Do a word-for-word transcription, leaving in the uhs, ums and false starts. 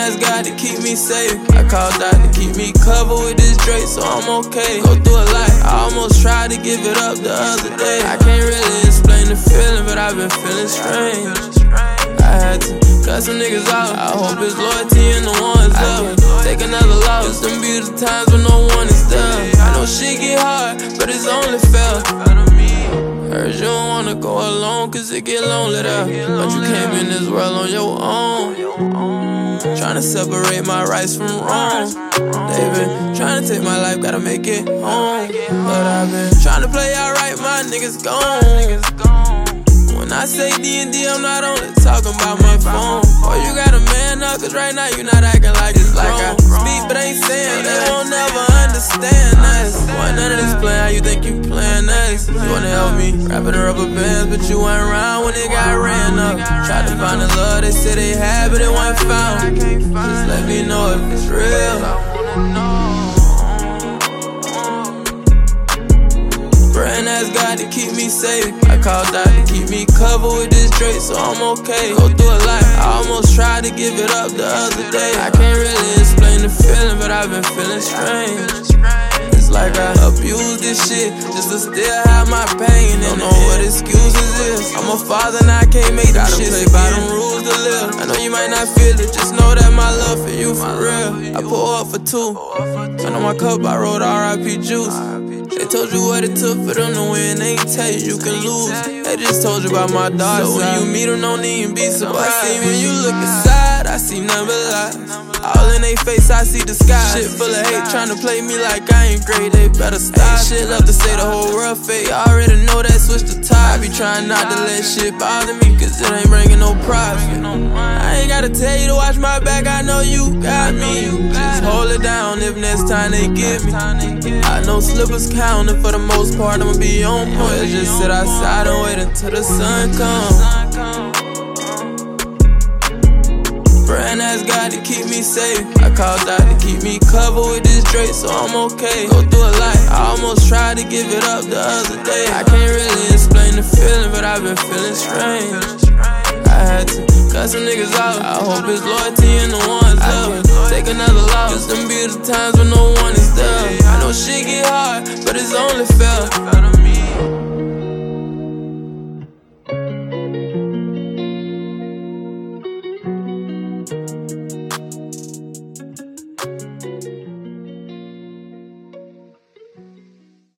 ask God to keep me safe. I called out to keep me covered with this Drake, so I'm okay. Go through a lot, I almost tried to give it up the other day. I can't really explain the feeling, but I've been feeling strange. I had to cut some niggas out. I hope it's loyalty and the ones left. Take another loss. It's them beautiful times when no one is there. I know shit get hard, but it's only fair. Heard you don't wanna go alone, cause it get lonely there. But you came in this world on your own, tryna separate my rights from wrong. They been tryna take my life, gotta make it home. But I've been tryna play alright, my niggas gone. When I say D and D, I'm not only talking about my phone. Oh, you gotta man up, cause right now you not acting like it's like I speak, but ain't saying that. They won't never understand us. Why none of this playing how you think you playing us? You wanna help me, rapping the rubber bands, but you weren't around when it got ran up. Tried to find the love they said they had, but it wasn't found. Just let me know if it's real. Praying ask God to keep me safe. I called out to keep me covered with this Drake, so I'm okay. Go through a lot, I almost tried to give it up the other day. I can't really explain the feeling, but I've been feeling strange. It's like I abused this shit just to still have my pain. Don't know what excuses is. I'm a father and I can't make them shit. Play by them rules to live. I know you might not feel it, just know that my love for you for real. I pour up for two, and on my cup I wrote R I P juice. They told you what it took for them to win, they ain't tell you you can lose. They just told you about my dog, so when you meet them, don't even be surprised. I see when you look inside, I see nothing but lies. All in they face, I see the sky. Shit full of hate, tryna play me like I ain't great, they better stop. Ain't shit left to say, the whole world fake. I already know that switch the tide. I be trying not to let shit bother me, cause it ain't bringing no profit. I ain't gotta tell you to watch my back, I know you got me. Just hold it down if next time they get me. I know slippers count, and for the most part I'ma be on point. Just sit outside and wait until the sun comes. Praying ask God to keep me safe. I called out to keep me covered with this Drake, so I'm okay. Go through a lot, I almost tried to give it up the other day. I can't really explain the feeling, but I've been feeling strange. I had to cut some niggas out. I hope it's loyalty and the ones left. Take another loss. It's them beautiful times when no one is there.